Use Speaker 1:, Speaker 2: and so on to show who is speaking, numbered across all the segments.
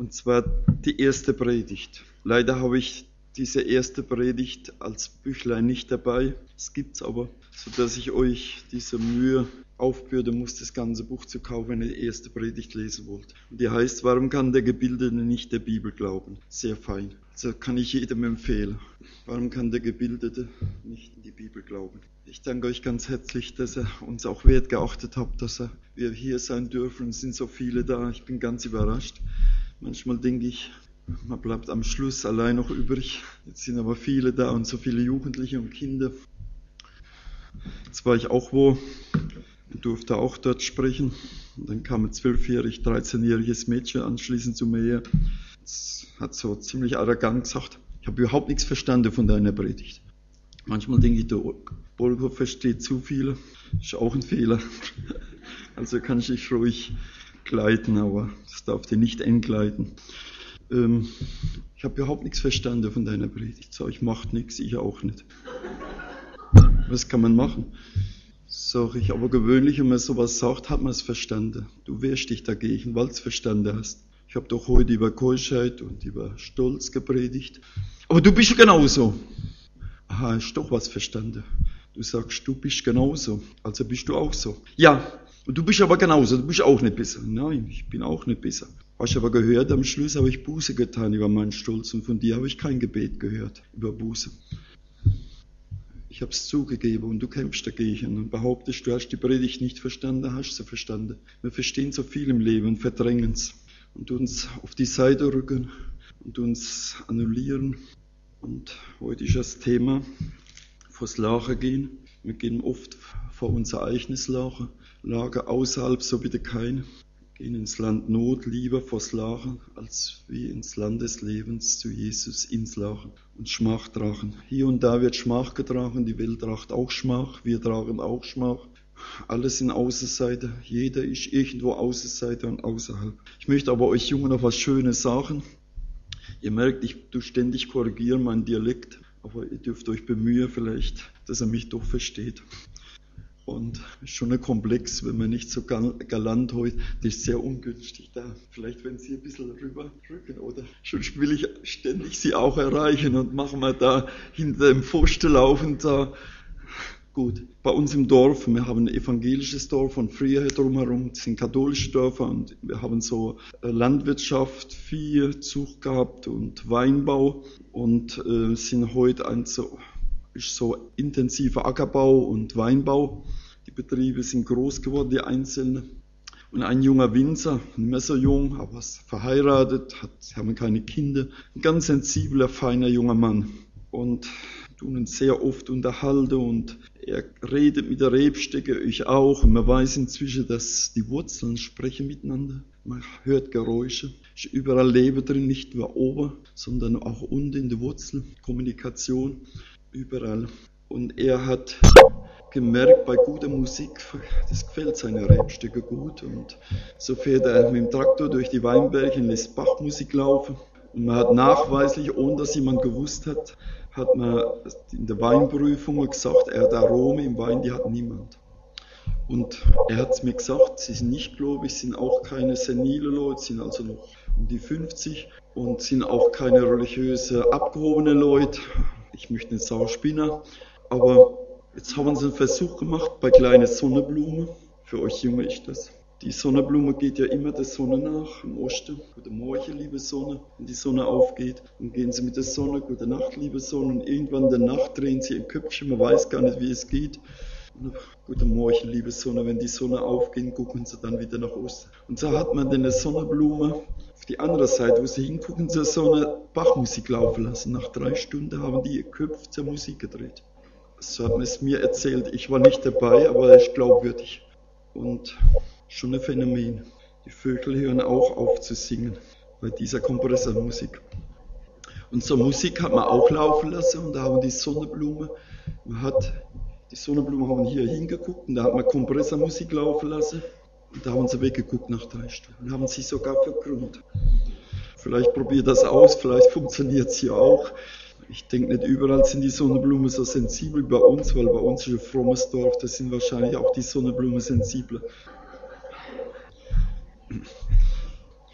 Speaker 1: Und zwar die erste Predigt. Leider habe ich diese erste Predigt als Büchlein nicht dabei. Es gibt's aber, sodass ich euch diese Mühe aufbürden muss, das ganze Buch zu kaufen, wenn ihr die erste Predigt lesen wollt. Und die heißt, warum kann der Gebildete nicht der Bibel glauben? Sehr fein. Also kann ich jedem empfehlen. Warum kann der Gebildete nicht in die Bibel glauben? Ich danke euch ganz herzlich, dass ihr uns auch wert geachtet habt, dass wir hier sein dürfen. Es sind so viele da. Ich bin ganz überrascht. Manchmal denke ich, man bleibt am Schluss allein noch übrig. Jetzt sind aber viele da und so viele Jugendliche und Kinder. Jetzt war ich auch wo und durfte auch dort sprechen. Und dann kam ein 12-jährig, 13-jähriges Mädchen anschließend zu mir. Das hat so ziemlich arrogant gesagt, ich habe überhaupt nichts verstanden von deiner Predigt. Manchmal denke ich, der Bolko versteht zu viel. Ist auch ein Fehler. Also kann ich dich ruhig gleiten, aber das darf dir nicht entgleiten. Ich habe überhaupt nichts verstanden von deiner Predigt. So, ich mache nichts, ich auch nicht. Was kann man machen? Sag ich, aber gewöhnlich, wenn man sowas sagt, hat man es verstanden. Du wehrst dich dagegen, weil du es verstanden hast. Ich habe doch heute über Keuschheit und über Stolz gepredigt. Aber du bist genauso. Aha, hast doch was verstanden. Du sagst, du bist genauso, also bist du auch so. Ja, und du bist aber genauso, du bist auch nicht besser. Nein, ich bin auch nicht besser. Hast du aber gehört, am Schluss habe ich Buße getan über meinen Stolz und von dir habe ich kein Gebet gehört über Buße. Ich habe es zugegeben und du kämpfst dagegen und behauptest, du hast die Predigt nicht verstanden, hast sie verstanden. Wir verstehen so viel im Leben und verdrängen es und uns auf die Seite rücken und uns annullieren. Und heute ist das Thema, vors Lager gehen. Wir gehen oft vor unser eigenes Lager außerhalb, so bitte kein. Wir gehen ins Land Not lieber vors Lager, als wie ins Land des Lebens zu Jesus ins Lager und Schmach tragen. Hier und da wird Schmach getragen, die Welt tragt auch Schmach, wir tragen auch Schmach. Alles sind Außenseiter, jeder ist irgendwo Außenseiter und außerhalb. Ich möchte aber euch Jungen noch was Schönes sagen. Ihr merkt, ich tue ständig korrigieren meinen Dialekt, aber ihr dürft euch bemühen vielleicht, dass er mich doch versteht. Und ist schon ein Komplex, wenn man nicht so galant heute, das ist sehr ungünstig da. Vielleicht wenn Sie ein bisschen rüberrücken, oder? Sonst will ich ständig Sie auch erreichen und machen wir da hinter dem Pfosten laufen da. Gut, bei uns im Dorf, wir haben ein evangelisches Dorf und früher drumherum sind katholische Dörfer und wir haben so Landwirtschaft, Viehzucht gehabt und Weinbau und sind heute ist so intensiver Ackerbau und Weinbau. Die Betriebe sind groß geworden, die einzelnen. Und ein junger Winzer, nicht mehr so jung, aber verheiratet, haben keine Kinder, ein ganz sensibler, feiner junger Mann. Und tun uns sehr oft unterhalten und er redet mit der Rebstöcke, ich auch. Und man weiß inzwischen, dass die Wurzeln sprechen miteinander. Man hört Geräusche. Ist überall Leben drin, nicht nur oben, sondern auch unten in der Wurzel. Kommunikation, überall. Und er hat gemerkt, bei guter Musik, das gefällt seine Rebstöcke gut. Und so fährt er mit dem Traktor durch die Weinberge und lässt Bachmusik laufen. Und man hat nachweislich, ohne dass jemand gewusst hat man in der Weinprüfung gesagt, er hat Arome im Wein, die hat niemand. Und er hat es mir gesagt, sie sind nicht gläubig, sind auch keine senile Leute, sind also noch um die 50 und sind auch keine religiöse abgehobene Leute. Ich möchte nicht sagen Spinner, aber jetzt haben sie einen Versuch gemacht bei kleinen Sonnenblumen. Für euch Junge ist das. Die Sonnenblume geht ja immer der Sonne nach, im Osten. Guten Morgen, liebe Sonne, wenn die Sonne aufgeht. Dann gehen sie mit der Sonne, gute Nacht, liebe Sonne. Und irgendwann in der Nacht drehen sie ihr Köpfchen, man weiß gar nicht, wie es geht. Und guten Morgen, liebe Sonne, wenn die Sonne aufgeht, gucken sie dann wieder nach Osten. Und so hat man dann eine Sonnenblume auf die andere Seite, wo sie hingucken, zur Sonne Bachmusik laufen lassen. Nach 3 Stunden haben die ihr Köpf zur Musik gedreht. So hat man es mir erzählt. Ich war nicht dabei, aber ich glaubwürdig. Und schon ein Phänomen. Die Vögel hören auch auf zu singen bei dieser Kompressormusik. Und so Musik hat man auch laufen lassen und da haben die Sonnenblumen haben hier hingeguckt und da hat man Kompressormusik laufen lassen und da haben sie weggeguckt nach 3 Stunden und haben sich sogar verkrümmt. Vielleicht probiert das aus, vielleicht funktioniert es hier auch. Ich denke nicht überall sind die Sonnenblumen so sensibel bei uns, weil bei uns ist ein frommes Dorf, da sind wahrscheinlich auch die Sonnenblumen sensibler.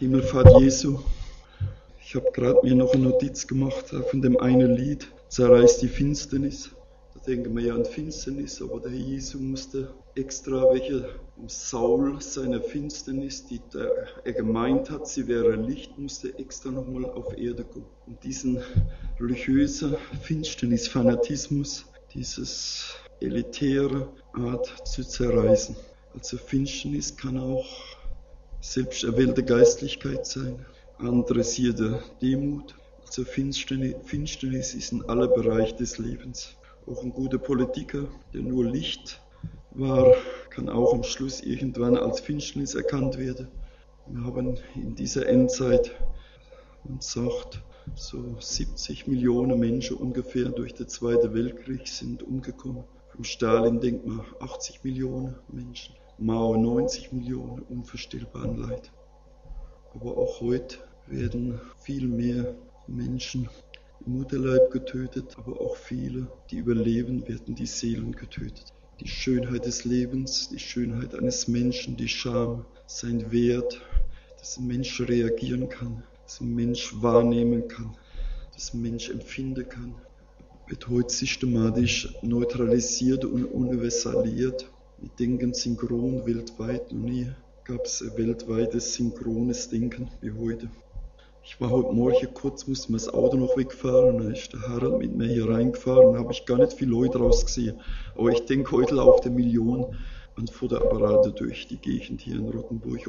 Speaker 1: Himmelfahrt Jesu. Ich habe gerade mir noch eine Notiz gemacht von dem einen Lied, Zerreißt die Finsternis. Da denken wir ja an Finsternis, aber der Jesu musste extra welche Saul seiner Finsternis, die er gemeint hat, sie wäre Licht, musste extra nochmal auf Erde kommen. Und diesen religiösen Finsternis-Fanatismus, dieses elitäre Art zu zerreißen. Also Finsternis kann auch selbst erwählte Geistlichkeit sein. Anderes hier der Demut. Also Finsternis ist in aller Bereich des Lebens. Auch ein guter Politiker, der nur Licht war, kann auch am Schluss irgendwann als Finsternis erkannt werden. Wir haben in dieser Endzeit, man sagt, so 70 Millionen Menschen ungefähr durch den Zweiten Weltkrieg sind umgekommen. Vom Stalin denkt man 80 Millionen Menschen, Mao 90 Millionen, unvorstellbaren Leid. Aber auch heute werden viel mehr Menschen im Mutterleib getötet, aber auch viele, die überleben, werden die Seelen getötet. Die Schönheit des Lebens, die Schönheit eines Menschen, die Scham, sein Wert, dass ein Mensch reagieren kann, dass ein Mensch wahrnehmen kann, dass ein Mensch empfinden kann, wird heute systematisch neutralisiert und universaliert. Wir denken synchron weltweit, noch nie gab es ein weltweites synchrones Denken wie heute. Ich war heute Morgen kurz, musste mir das Auto noch wegfahren, und dann ist der Harald mit mir hier reingefahren, und habe ich gar nicht viele Leute rausgesehen. Aber ich denke, heute laufen eine Million an Fotoapparate durch die Gegend hier in Rothenburg,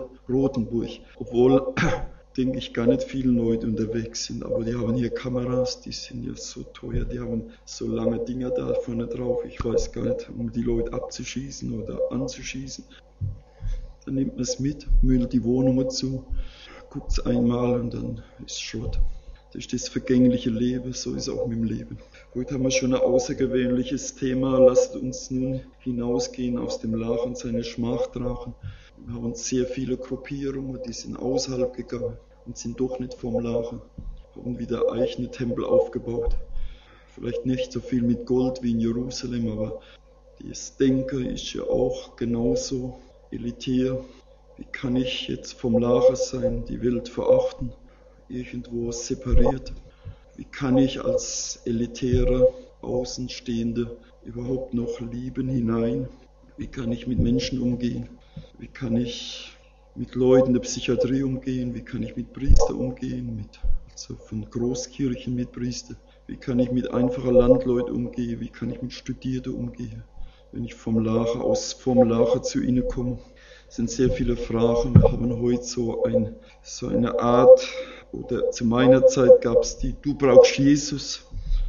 Speaker 1: obwohl denke ich, gar nicht viele Leute unterwegs sind, aber die haben hier Kameras, die sind ja so teuer, die haben so lange Dinger da vorne drauf, ich weiß gar nicht, um die Leute abzuschießen oder anzuschießen. Dann nimmt man es mit, müllt die Wohnung zu, guckt es einmal und dann ist Schrott. Das ist das vergängliche Leben, so ist es auch mit dem Leben. Heute haben wir schon ein außergewöhnliches Thema, lasst uns nun hinausgehen aus dem Lachen und seine Schmach tragen. Wir haben sehr viele Gruppierungen, die sind außerhalb gegangen und sind doch nicht vom Lachen, haben wieder eigene Tempel aufgebaut. Vielleicht nicht so viel mit Gold wie in Jerusalem, aber das Denken ist ja auch genauso elitär. Wie kann ich jetzt vom Lachen sein, die Welt verachten, irgendwo separiert? Wie kann ich als elitärer Außenstehender überhaupt noch lieben hinein? Wie kann ich mit Menschen umgehen? Wie kann ich mit Leuten der Psychiatrie umgehen? Wie kann ich mit Priestern umgehen? Also von Großkirchen mit Priestern. Wie kann ich mit einfachen Landleuten umgehen? Wie kann ich mit Studierten umgehen? Wenn ich vom Lachen zu ihnen komme, sind sehr viele Fragen. Wir haben heute so eine Art, oder zu meiner Zeit gab es die Du brauchst Jesus.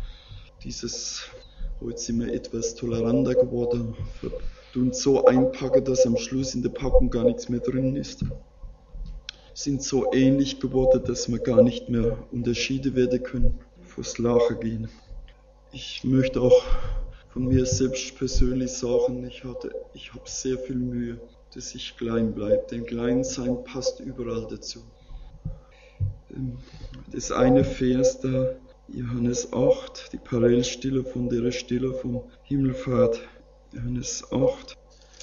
Speaker 1: Heute sind wir etwas toleranter geworden. Und so einpacken, dass am Schluss in der Packung gar nichts mehr drin ist. Sind so ähnlich geworden, dass wir gar nicht mehr unterschieden werden können, fürs Lachen gehen. Ich möchte auch von mir selbst persönlich sagen, ich habe sehr viel Mühe, dass ich klein bleibe, denn Kleinsein passt überall dazu. Das eine Vers da, Johannes 8, die Parallelstelle von der Stelle vom Himmelfahrt, Johannes 8,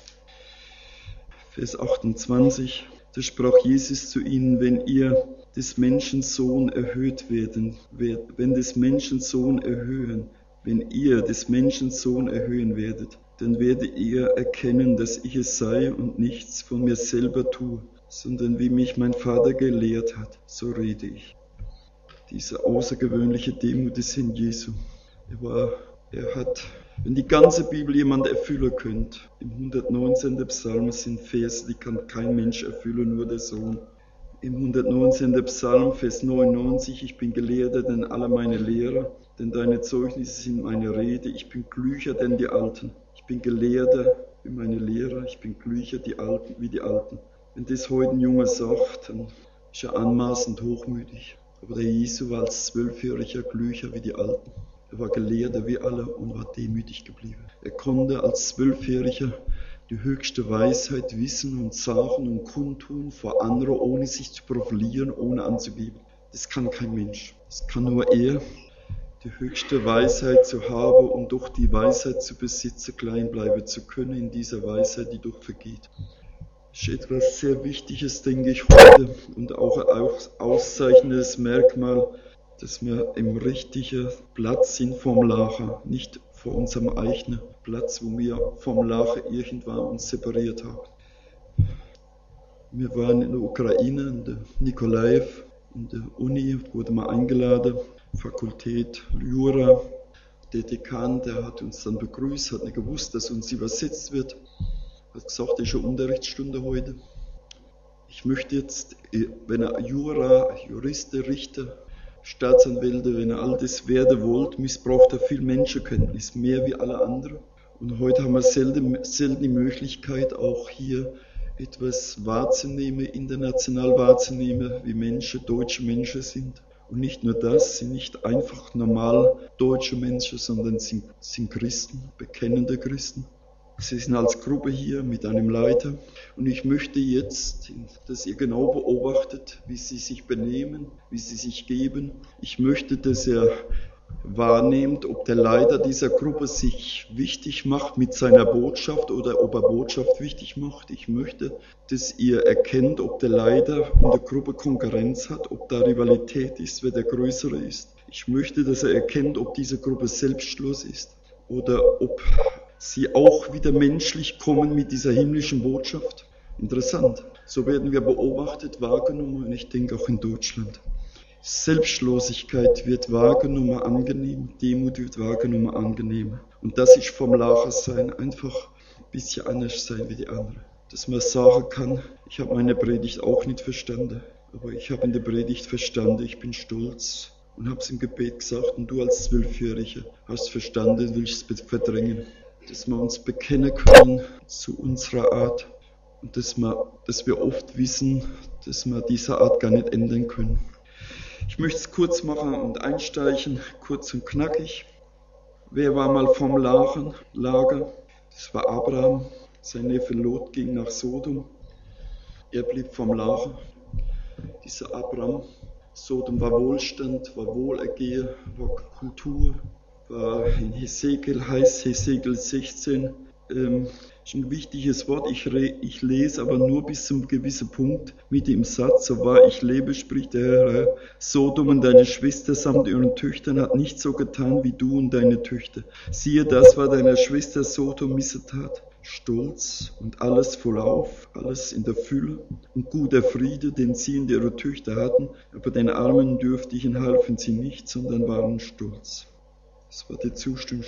Speaker 1: Vers 28, da sprach Jesus zu ihnen, wenn ihr des Menschen Sohn erhöht werden, wenn des Menschen Sohn erhöhen, wenn ihr des Menschen Sohn erhöhen werdet, dann werdet ihr erkennen, dass ich es sei und nichts von mir selber tue, sondern wie mich mein Vater gelehrt hat, so rede ich. Diese außergewöhnliche Demut des Herrn Jesu. Er hat, wenn die ganze Bibel jemand erfüllen könnte, im 119. Psalm sind Verse, die kann kein Mensch erfüllen, nur der Sohn. Im 119. Psalm, Vers 99, ich bin gelehrter denn alle meine Lehrer, denn deine Zeugnisse sind meine Rede, ich bin klüger denn die Alten. Ich bin gelehrter wie meine Lehrer, ich bin klüger wie die Alten. Wenn das heute ein Junge sagt, dann ist er anmaßend hochmütig. Aber der Jesu war als 12-Jähriger klüger wie die Alten. Er war gelehrter wie alle und war demütig geblieben. Er konnte als 12-Jähriger die höchste Weisheit wissen und sagen und kundtun vor anderen, ohne sich zu profilieren, ohne anzugeben. Das kann kein Mensch. Das kann nur er, die höchste Weisheit zu haben und doch die Weisheit zu besitzen, klein bleiben zu können in dieser Weisheit, die doch vergeht. Es Das ist etwas sehr Wichtiges, denke ich, heute und auch ein auszeichnendes Merkmal, dass wir im richtigen Platz sind vom Lager, nicht vor unserem eigenen Platz, wo wir vom Lager irgendwann uns separiert haben. Wir waren in der Ukraine, in der Nikolaev, in der Uni, wurden wir eingeladen, Fakultät Jura. Der Dekan, der hat uns dann begrüßt, hat nicht gewusst, dass uns übersetzt wird, hat gesagt, das ist eine Unterrichtsstunde heute. Ich möchte jetzt, wenn ihr Juristen, Richter, Staatsanwälte, wenn ihr all das werden wollt, missbraucht ihr viel Menschenkenntnis, mehr wie alle anderen. Und heute haben wir selten die Möglichkeit, auch hier etwas wahrzunehmen, international wahrzunehmen, wie Menschen, deutsche Menschen sind. Und nicht nur das, sind nicht einfach normal deutsche Menschen, sondern sind Christen, bekennende Christen. Sie sind als Gruppe hier mit einem Leiter und ich möchte jetzt, dass ihr genau beobachtet, wie sie sich benehmen, wie sie sich geben. Ich möchte, dass ihr wahrnehmt, ob der Leiter dieser Gruppe sich wichtig macht mit seiner Botschaft oder ob er Botschaft wichtig macht. Ich möchte, dass ihr erkennt, ob der Leiter in der Gruppe Konkurrenz hat, ob da Rivalität ist, wer der Größere ist. Ich möchte, dass er erkennt, ob diese Gruppe selbstlos ist oder ob sie auch wieder menschlich kommen mit dieser himmlischen Botschaft. Interessant. So werden wir beobachtet, wahrgenommen und ich denke auch in Deutschland. Selbstlosigkeit wird wahrgenommen, angenehm, Demut wird wahrgenommen, angenehm. Und das ist vom Lager sein, einfach ein bisschen anders sein wie die anderen. Dass man sagen kann, ich habe meine Predigt auch nicht verstanden, aber ich habe in der Predigt verstanden, ich bin stolz und habe es im Gebet gesagt und du als Zwölfjähriger hast verstanden, willst es verdrängen. Dass wir uns bekennen können zu unserer Art und dass wir oft wissen, dass wir diese Art gar nicht ändern können. Ich möchte es kurz machen und einsteigen, kurz und knackig. Wer war mal vom Lager? Das war Abraham. Sein Neffe Lot ging nach Sodom. Er blieb vom Lager. Dieser Abraham, Sodom war Wohlstand, war Wohlergehen, war Kultur, war in Hesekiel, heißt Hesekiel 16. Ist ein wichtiges Wort, ich lese aber nur bis zum gewissen Punkt mit dem Satz, so wahr ich lebe, spricht der Herr, Sodom und deine Schwester samt ihren Töchtern hat nicht so getan wie du und deine Töchter. Siehe, das war deiner Schwester Sodom Missetat. Stolz und alles vollauf, alles in der Fülle und guter Friede, den sie und ihre Töchter hatten, aber den Armen und Dürftigen halfen sie nicht, sondern waren stolz. Das war der Zustand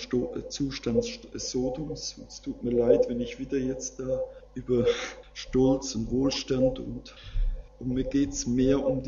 Speaker 1: Sodoms. Es tut mir leid, wenn ich wieder jetzt da über Stolz und Wohlstand und mir geht es mehr um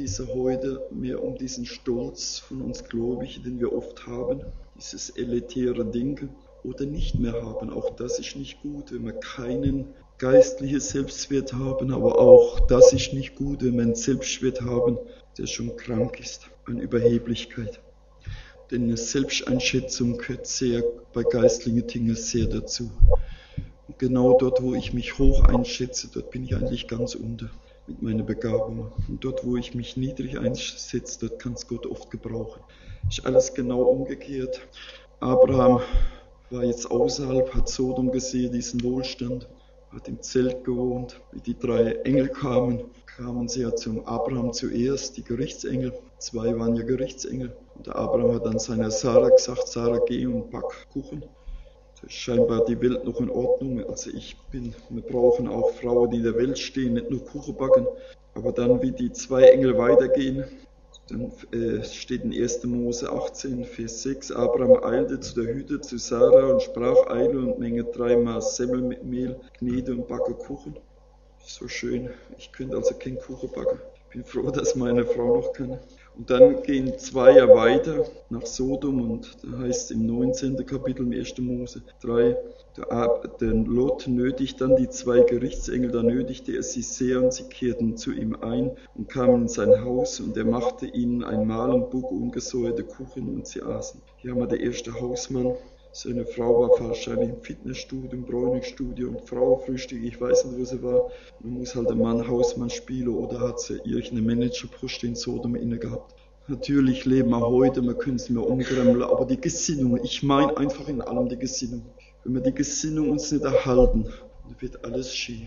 Speaker 1: diesen Stolz von uns Gläubigen, den wir oft haben, dieses elitäre Denken oder nicht mehr haben. Auch das ist nicht gut, wenn wir keinen geistlichen Selbstwert haben, aber auch das ist nicht gut, wenn wir einen Selbstwert haben, der schon krank ist an Überheblichkeit. Denn eine Selbsteinschätzung gehört bei geistlichen Dingen sehr dazu. Und genau dort, wo ich mich hoch einschätze, dort bin ich eigentlich ganz unter mit meiner Begabung. Und dort, wo ich mich niedrig einsetze, dort kann es Gott oft gebrauchen. Ist alles genau umgekehrt. Abraham war jetzt außerhalb, hat Sodom gesehen, diesen Wohlstand, hat im Zelt gewohnt. Wie die 3 Engel kamen sie ja zum Abraham zuerst, die Gerichtsengel. 2 waren ja Gerichtsengel. Und der Abraham hat dann seiner Sarah gesagt, Sarah, geh und back Kuchen. Das ist scheinbar die Welt noch in Ordnung. Also wir brauchen auch Frauen, die in der Welt stehen, nicht nur Kuchen backen. Aber dann, wie die 2 Engel weitergehen, dann steht in 1. Mose 18, Vers 6, Abraham eilte zu der Hütte zu Sarah und sprach, eile und menge 3 Maß Semmel mit Mehl, knete und backe Kuchen. So schön, ich könnte also keinen Kuchen backen. Ich bin froh, dass meine Frau noch kann. Und dann gehen 2 ja weiter nach Sodom und da heißt im 19. Kapitel im 1. Mose 3, der Lot nötigt dann die 2 Gerichtsengel, da nötigte er sie sehr und sie kehrten zu ihm ein und kamen in sein Haus und er machte ihnen ein Mahl und buk ungesäuerte Kuchen und sie aßen. Hier haben wir den ersten Hausmann. Seine Frau war wahrscheinlich im Fitnessstudio, im Bräunigstudio und Frauenfrühstück, ich weiß nicht, wo sie war. Man muss halt ein Mann Hausmann spielen oder hat sie irgendeine Managerpost in Sodom inne gehabt. Natürlich leben wir heute, man könnte es mehr umkrempeln, aber die Gesinnung, ich meine einfach in allem die Gesinnung. Wenn wir die Gesinnung uns nicht erhalten, dann wird alles schief.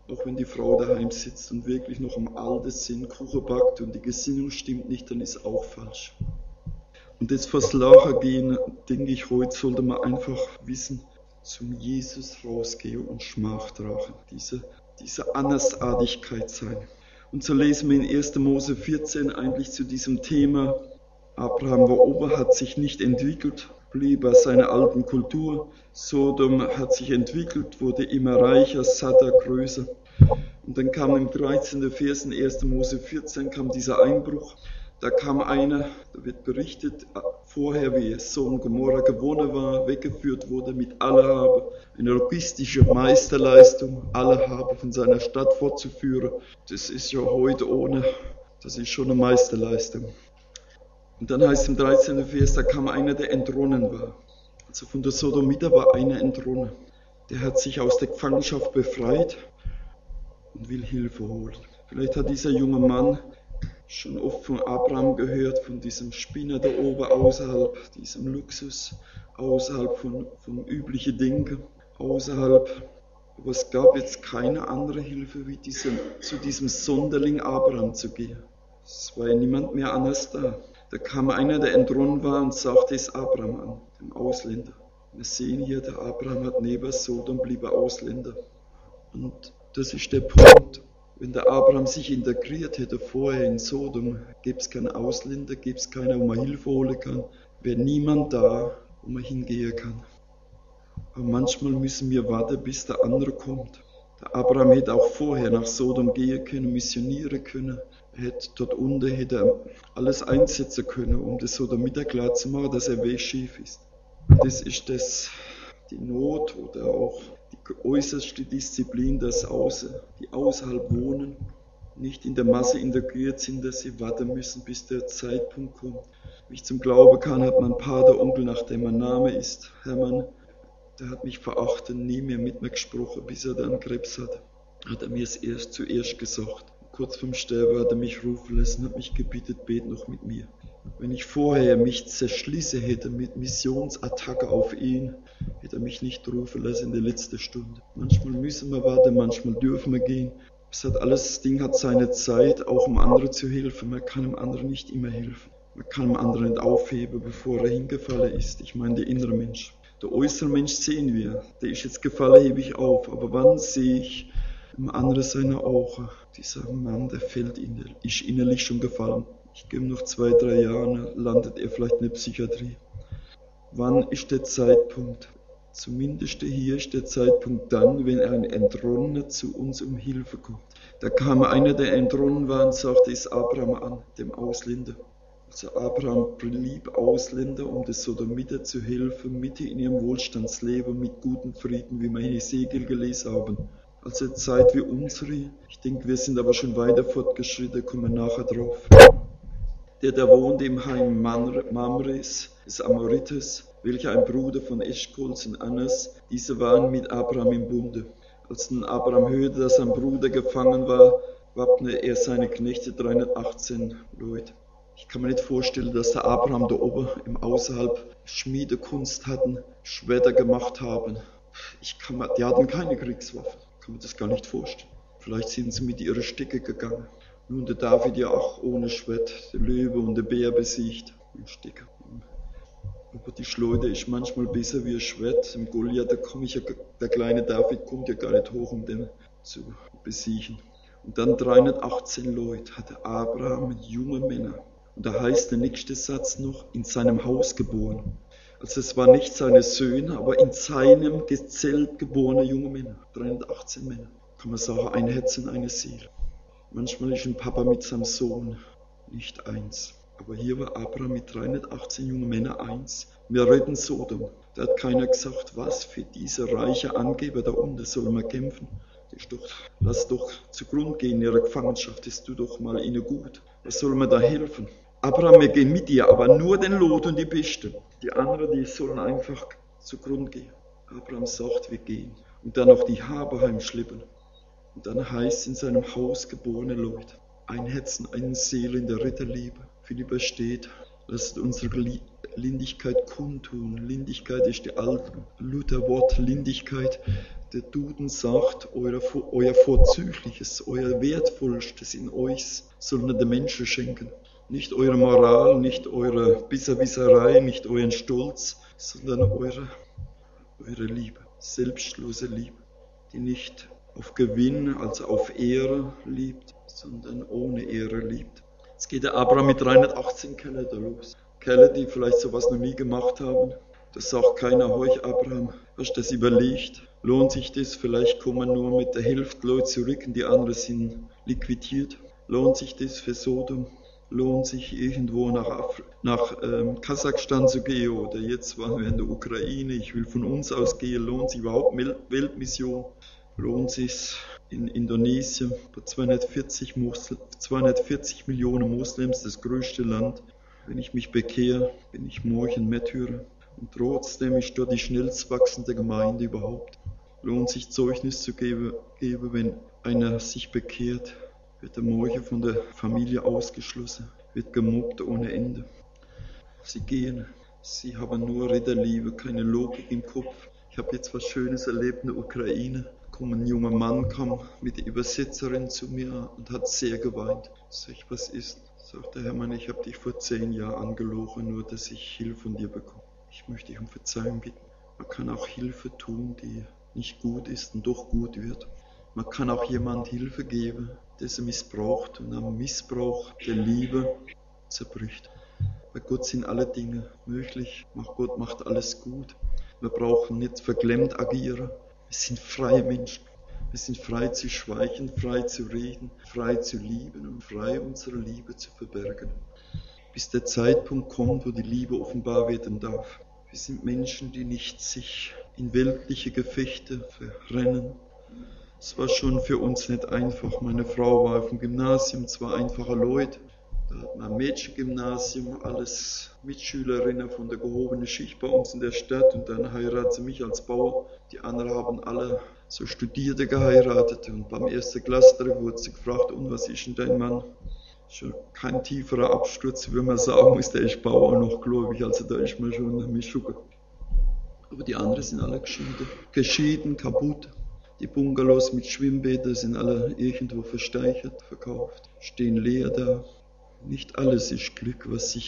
Speaker 1: Auch wenn die Frau daheim sitzt und wirklich noch am alten Sinn Kuchen backt und die Gesinnung stimmt nicht, dann ist auch falsch. Und jetzt fürs Lachen gehen, denke ich, heute sollte man einfach wissen, zum Jesus rausgehen und Schmach tragen. Diese Andersartigkeit sein. Und so lesen wir in 1. Mose 14 eigentlich zu diesem Thema, Abraham war oben, hat sich nicht entwickelt, blieb bei seiner alten Kultur. Sodom hat sich entwickelt, wurde immer reicher, satter, größer. Und dann kam im 13. Vers in 1. Mose 14 kam dieser Einbruch. Da kam einer, da wird berichtet, vorher wie Sodom und Gomorra gewonnen war, weggeführt wurde mit aller Habe. Eine logistische Meisterleistung, alle Habe von seiner Stadt fortzuführen. Das ist ja heute ohne, das ist schon eine Meisterleistung. Und dann heißt es im 13. Vers, da kam einer, der entronnen war. Also von der Sodomiter war einer entronnen. Der hat sich aus der Gefangenschaft befreit und will Hilfe holen. Vielleicht hat dieser junge Mann schon oft von Abraham gehört, von diesem Spinner da oben außerhalb, diesem Luxus, außerhalb von üblichen Dingen, außerhalb. Aber es gab jetzt keine andere Hilfe, wie zu diesem Sonderling Abraham zu gehen. Es war ja niemand mehr anders da. Da kam einer, der entronnen war und sagte es Abraham an, dem Ausländer. Wir sehen hier, der Abraham hat neben Sodom blieb Ausländer. Und das ist der Punkt. Wenn der Abraham sich integriert hätte vorher in Sodom, gäbe es keine Ausländer, gäbe es keiner, wo man Hilfe holen kann, wäre niemand da, wo man hingehen kann. Aber manchmal müssen wir warten, bis der andere kommt. Der Abraham hätte auch vorher nach Sodom gehen können, missionieren können. Er hätte dort unten alles einsetzen können, um das Sodomiter klar zu machen, dass er wegschief ist. Und das ist die Not oder auch die äußerste Disziplin, dass die außerhalb wohnen, nicht in der Masse integriert sind, dass sie warten müssen, bis der Zeitpunkt kommt. Wie ich zum Glauben kann, hat mein Pater-Onkel, nachdem mein Name ist, Hermann, der hat mich verachtet, nie mehr mit mir gesprochen, bis er dann Krebs hatte. Hat er mir es zuerst gesagt. Kurz vorm Sterben hat er mich rufen lassen, hat mich gebeten, bet noch mit mir. Wenn ich vorher mich zerschließe hätte mit Missionsattacke auf ihn, hätte er mich nicht rufen lassen in der letzten Stunde. Manchmal müssen wir warten, manchmal dürfen wir gehen. Das Ding hat seine Zeit, auch um anderen zu helfen. Man kann dem anderen nicht immer helfen. Man kann dem anderen nicht aufheben, bevor er hingefallen ist. Ich meine, der innere Mensch. Der äußere Mensch sehen wir. Der ist jetzt gefallen, hebe ich auf. Aber wann sehe ich im anderen seine Augen? Dieser Mann, der ist innerlich schon gefallen. Ich gebe noch 2-3 Jahre, landet er vielleicht in der Psychiatrie. Wann ist der Zeitpunkt? Zumindest hier ist der Zeitpunkt dann, wenn ein Entronnener zu uns um Hilfe kommt. Da kam einer, der entronnen war und sagte es Abraham an, dem Ausländer. Also Abraham blieb Ausländer, um den Sodomiter zu helfen, mitten in ihrem Wohlstandsleben, mit gutem Frieden, wie wir in Ezekiel gelesen haben. Also eine Zeit wie unsere. Ich denke, wir sind aber schon weiter fortgeschritten, kommen wir nachher drauf. Der wohnte im Heim Mamres, des Amorites, welcher ein Bruder von Eschkols und Annas, diese waren mit Abraham im Bunde. Als nun Abraham hörte, dass sein Bruder gefangen war, wappnete er seine Knechte 318 Leute. Ich kann mir nicht vorstellen, dass der Abraham da oben im Außerhalb Schmiedekunst hatten, Schwerter gemacht haben. Die hatten keine Kriegswaffen, kann mir das gar nicht vorstellen. Vielleicht sind sie mit ihren Sticke gegangen. Nun der David ja auch ohne Schwert, der Löwe und der Bär besiegt mit Sticke. Aber die Schleuder ist manchmal besser wie ein Schwert. Im Goliath, der kleine David kommt ja gar nicht hoch, um den zu besiegen. Und dann 318 Leute hatte Abraham, junge Männer. Und da heißt der nächste Satz noch, in seinem Haus geboren. Also es war nicht seine Söhne, aber in seinem Gezelt geborene junge Männer. 318 Männer. Kann man sagen, ein Herz und eine Seele. Manchmal ist ein Papa mit seinem Sohn nicht eins. Aber hier war Abraham mit 318 jungen Männern eins. Wir retten Sodom. Da hat keiner gesagt, was für diese reiche Angeber da unten sollen wir kämpfen. Lass doch zugrunde gehen in ihrer Gefangenschaft, das tut doch mal ihnen gut. Was soll man da helfen? Abraham, wir gehen mit dir, aber nur den Lot und die Besten. Die anderen, die sollen einfach zugrunde gehen. Abraham sagt, wir gehen. Und dann noch die Habe heimschleppen. Und dann heißt in seinem Haus geborene Leute, ein Herzen, eine Seele in der Ritterliebe. Philipper steht, lasst unsere Lindigkeit kundtun. Lindigkeit ist die alte Lutherwort Lindigkeit. Der Duden sagt, euer Vorzügliches, euer Wertvollstes in euch sollen den Menschen schenken. Nicht eure Moral, nicht eure Besserwisserei, nicht euren Stolz, sondern eure Liebe, selbstlose Liebe, die nicht auf Gewinn, also auf Ehre liebt, sondern ohne Ehre liebt. Jetzt geht der Abraham mit 318 Kerlen da los. Kerle, die vielleicht sowas noch nie gemacht haben. Das sagt keiner, heuch Abraham, hast du das überlegt? Lohnt sich das? Vielleicht kommen nur mit der Hälfte Leute zurück und die anderen sind liquidiert. Lohnt sich das für Sodom? Lohnt sich irgendwo nach Kasachstan zu gehen oder jetzt waren wir in der Ukraine, ich will von uns aus gehen, lohnt sich überhaupt Weltmission? Lohnt sich in Indonesien, bei 240 Millionen Moslems, das größte Land. Wenn ich mich bekehre, bin ich morgen Märtyrer. Und trotzdem ist dort die schnellst wachsende Gemeinde überhaupt. Lohnt sich Zeugnis zu geben, wenn einer sich bekehrt, wird er morgen von der Familie ausgeschlossen, wird gemobbt ohne Ende. Sie gehen, sie haben nur Ritterliebe, keine Logik im Kopf. Ich habe jetzt was Schönes erlebt in der Ukraine. Ein junger Mann kam mit der Übersetzerin zu mir und hat sehr geweint. Sag ich, was ist? Sagt der Hermann, ich habe dich vor 10 Jahren angelogen, nur dass ich Hilfe von dir bekomme. Ich möchte dich um Verzeihung bitten. Man kann auch Hilfe tun, die nicht gut ist und doch gut wird. Man kann auch jemand Hilfe geben, der sie missbraucht und am Missbrauch der Liebe zerbricht. Bei Gott sind alle Dinge möglich. Gott macht alles gut. Wir brauchen nicht verklemmt agieren. Wir sind freie Menschen. Wir sind frei zu schweigen, frei zu reden, frei zu lieben und frei unsere Liebe zu verbergen. Bis der Zeitpunkt kommt, wo die Liebe offenbar werden darf. Wir sind Menschen, die nicht sich in weltliche Gefechte verrennen. Es war schon für uns nicht einfach. Meine Frau war auf dem Gymnasium, zwar einfache Leute. Da hat man ein Mädchengymnasium, alles Mitschülerinnen von der gehobenen Schicht bei uns in der Stadt. Und dann heiratet sie mich als Bauer. Die anderen haben alle so Studierte geheiratet. Und beim ersten Klasse wurde sie gefragt, und was ist denn dein Mann? Schon kein tieferer Absturz, wie man sagen muss, der ist Bauer noch gläubig. Also da ist man schon Mischuge. Aber die anderen sind alle geschieden, kaputt. Die Bungalows mit Schwimmbädern sind alle irgendwo versteichert, verkauft, stehen leer da. Nicht alles ist Glück,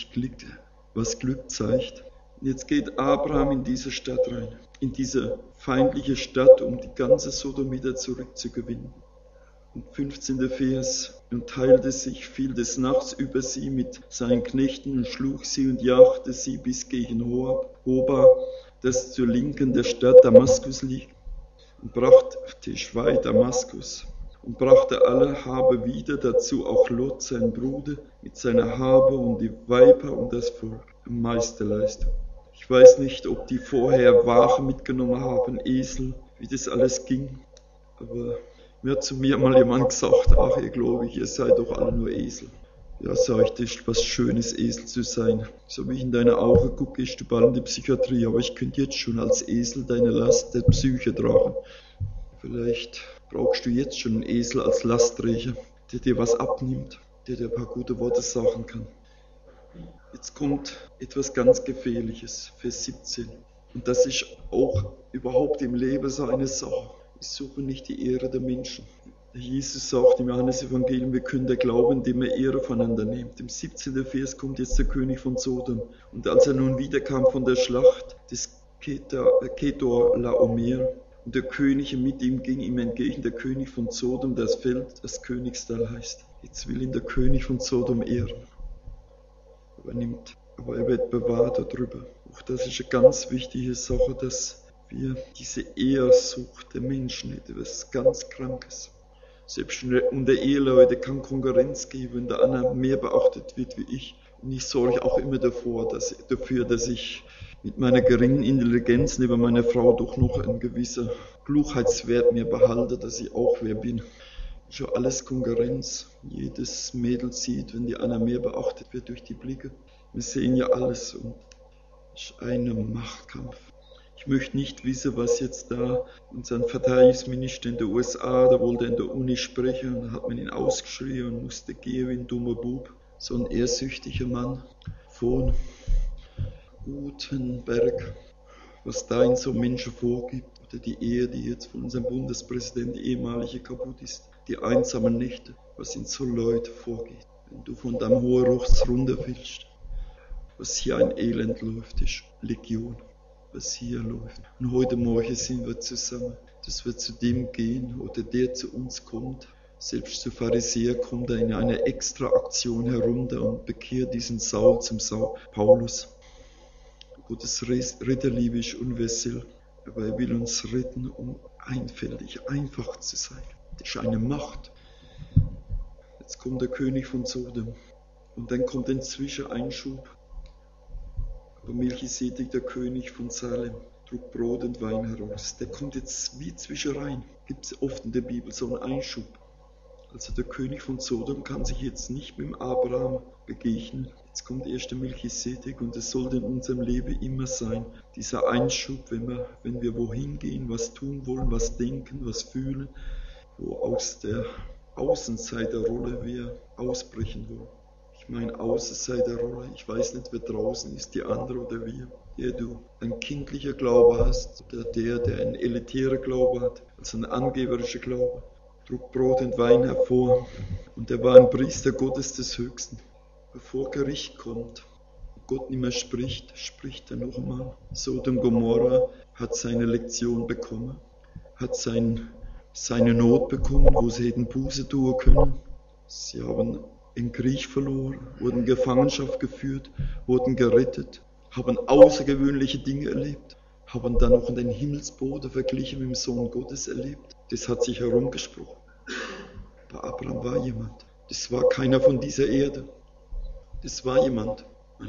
Speaker 1: was Glück zeigt. Und jetzt geht Abraham in diese Stadt rein, in diese feindliche Stadt, um die ganze Sodomiter zurückzugewinnen. Und 15. Vers, und teilte sich viel des Nachts über sie mit seinen Knechten und schlug sie und jagte sie bis gegen Hoba, das zur Linken der Stadt Damaskus liegt, und brachte Damaskus. Und brachte alle Habe wieder, dazu auch Lot, sein Bruder, mit seiner Habe und die Weiber und das Volk, Meisterleistung. Ich weiß nicht, ob die vorher Ware mitgenommen haben, Esel, wie das alles ging, aber mir hat zu mir mal jemand gesagt, ach ihr Gläubig, ihr seid doch alle nur Esel. Ja, sag ich, das ist was Schönes, Esel zu sein. So wie ich in deine Augen gucke, gehst du bald in die Psychiatrie, aber ich könnte jetzt schon als Esel deine Last der Psyche tragen. Vielleicht brauchst du jetzt schon einen Esel als Lastträger, der dir was abnimmt, der dir ein paar gute Worte sagen kann. Jetzt kommt etwas ganz Gefährliches, Vers 17. Und das ist auch überhaupt im Leben so eine Sache. Ich suche nicht die Ehre der Menschen. Jesus sagt im Johannesevangelium, wir können der glauben, indem er Ehre voneinander nimmt. Im 17. Vers kommt jetzt der König von Sodom. Und als er nun wiederkam von der Schlacht des Kedorlaomer, und der König mit ihm ging ihm entgegen, der König von Sodom, das Feld, das Königstal heißt. Jetzt will ihn der König von Sodom ehren. Aber er wird bewahrt darüber. Auch das ist eine ganz wichtige Sache, dass wir diese Ehrsucht der Menschen, etwas ganz Krankes. Selbst unter Eheleute kann Konkurrenz geben, wenn der andere mehr beachtet wird wie ich. Und ich sorge auch immer dafür, dass ich mit meiner geringen Intelligenz neben meiner Frau doch noch einen gewissen Klugheitswert mir behalte, dass ich auch wer bin. Schon alles Konkurrenz. Jedes Mädel sieht, wenn die einer mehr beachtet wird durch die Blicke. Wir sehen ja alles und es ist ein Machtkampf. Ich möchte nicht wissen, was jetzt da unser Verteidigungsminister in den USA, da wollte er in der Uni sprechen und da hat man ihn ausgeschrien und musste gehen wie ein dummer Bub. So ein ehrsüchtiger Mann von Gutenberg, was da in so Menschen vorgibt, oder die Ehe, die jetzt von unserem Bundespräsidenten, die ehemalige, kaputt ist, die einsamen Nächte, was in so Leuten vorgeht. Wenn du von deinem hohen Ross runterfällst, was hier ein Elend läuft, ist Legion, was hier läuft. Und heute Morgen sind wir zusammen, dass wir zu dem gehen oder der zu uns kommt. Selbst zu Pharisäer kommt er in eine extra Aktion herunter und bekehrt diesen Saul zum Paulus. Gottes Ritterliebe ist universell, aber er will uns retten, um einfältig, einfach zu sein. Das ist eine Macht. Jetzt kommt der König von Sodom und dann kommt inzwischen Einschub. Aber Melchisedek, der König von Salem, trug Brot und Wein heraus. Der kommt jetzt wie zwischerein. Gibt es oft in der Bibel so einen Einschub. Also der König von Sodom kann sich jetzt nicht mit dem Abraham begegnen. Jetzt kommt erst der Melchisedek und es sollte in unserem Leben immer sein, dieser Einschub, wenn wir wohin gehen, was tun wollen, was denken, was fühlen, wo aus der Außenseiterrolle wir ausbrechen wollen. Ich meine Außenseiterrolle, ich weiß nicht, wer draußen ist, die andere oder wir. Der du ein kindlicher Glaube hast oder der einen elitären Glaube hat, also einen angeberischen Glaube. Trug Brot und Wein hervor und er war ein Priester Gottes des Höchsten. Bevor Gericht kommt und Gott nicht mehr spricht, spricht er noch einmal. Sodom und Gomorra hat seine Lektion bekommen, hat seine Not bekommen, wo sie hätten Buße tun können. Sie haben den Krieg verloren, wurden in Gefangenschaft geführt, wurden gerettet, haben außergewöhnliche Dinge erlebt, haben dann noch den Himmelsboden verglichen mit dem Sohn Gottes erlebt. Das hat sich herumgesprochen. Aber Abraham war jemand. Das war keiner von dieser Erde. Das war jemand.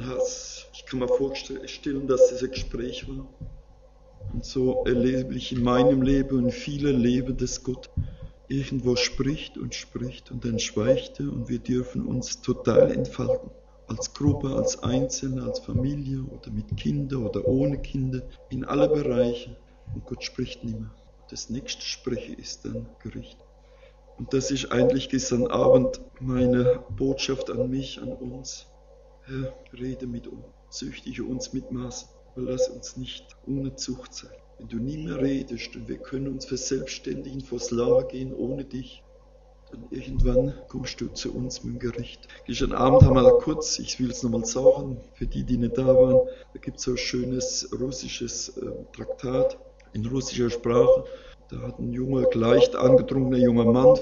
Speaker 1: Ich kann mir vorstellen, dass das ein Gespräch war. Und so erlebe ich in meinem Leben und viele Leben, dass Gott irgendwo spricht und dann schweigt er und wir dürfen uns total entfalten. Als Gruppe, als Einzelne, als Familie oder mit Kindern oder ohne Kinder, in alle Bereiche. Und Gott spricht nicht mehr. Das nächste Sprechen ist dann Gericht. Und das ist eigentlich gestern Abend meine Botschaft an mich, an uns. Herr, rede mit uns, züchtige uns mit Maßen, aber lass uns nicht ohne Zucht sein. Wenn du nie mehr redest und wir können uns verselbstständigen, vors Lager gehen ohne dich, dann irgendwann kommst du zu uns mit dem Gericht. Gestern Abend haben wir kurz, ich will es nochmal sagen, für die nicht da waren, da gibt es so ein schönes russisches Traktat in russischer Sprache. Da hat ein leicht angetrunkener junger Mann